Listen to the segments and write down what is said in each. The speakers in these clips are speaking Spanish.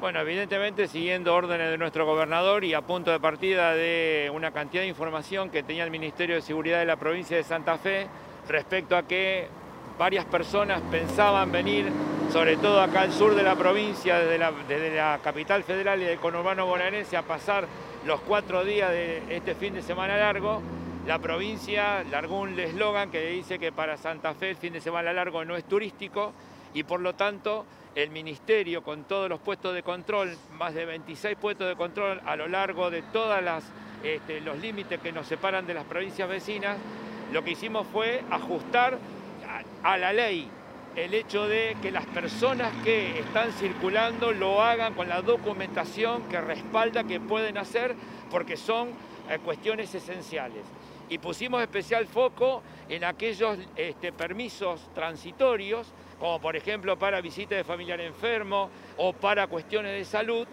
Bueno, evidentemente siguiendo órdenes de nuestro gobernador y a punto de partida de una cantidad de información que tenía el Ministerio de Seguridad de la provincia de Santa Fe respecto a que varias personas pensaban venir, sobre todo acá al sur de la provincia, desde la capital federal y del conurbano bonaerense, a pasar los 4 días de este fin de semana largo. La provincia largó un eslogan que dice que para Santa Fe el fin de semana largo no es turístico y por lo tanto el Ministerio, con todos los puestos de control, más de 26 puestos de control a lo largo de todos los límites que nos separan de las provincias vecinas, lo que hicimos fue ajustar a la ley el hecho de que las personas que están circulando lo hagan con la documentación que respalda que pueden hacer, porque son cuestiones esenciales. Y pusimos especial foco en aquellos permisos transitorios, como por ejemplo para visita de familiar enfermo o para cuestiones de salud.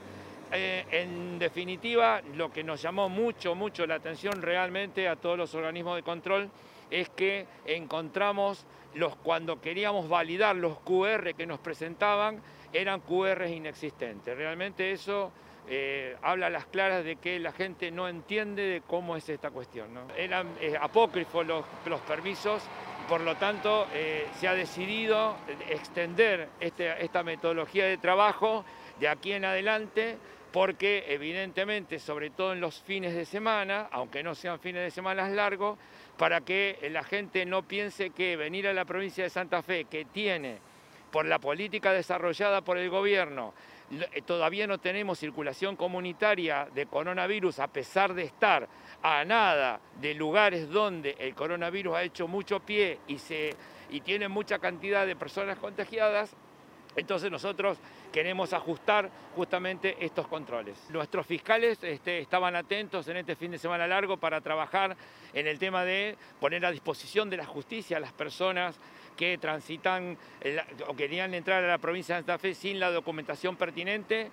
En definitiva, lo que nos llamó mucho la atención realmente a todos los organismos de control es que encontramos, cuando queríamos validar los QR que nos presentaban, eran QRs inexistentes. Realmente eso habla a las claras de que la gente no entiende de cómo es esta cuestión, ¿no? Eran apócrifos los permisos, por lo tanto se ha decidido extender esta metodología de trabajo de aquí en adelante, porque evidentemente, sobre todo en los fines de semana, aunque no sean fines de semana largos, para que la gente no piense que venir a la provincia de Santa Fe, que tiene, por la política desarrollada por el gobierno, todavía no tenemos circulación comunitaria de coronavirus, a pesar de estar a nada de lugares donde el coronavirus ha hecho mucho pie y tiene mucha cantidad de personas contagiadas. Entonces nosotros queremos ajustar justamente estos controles. Nuestros fiscales estaban atentos en este fin de semana largo para trabajar en el tema de poner a disposición de la justicia a las personas que transitan o querían entrar a la provincia de Santa Fe sin la documentación pertinente,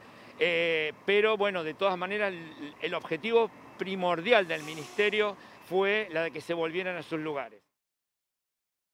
pero bueno, de todas maneras el objetivo primordial del Ministerio fue la de que se volvieran a sus lugares.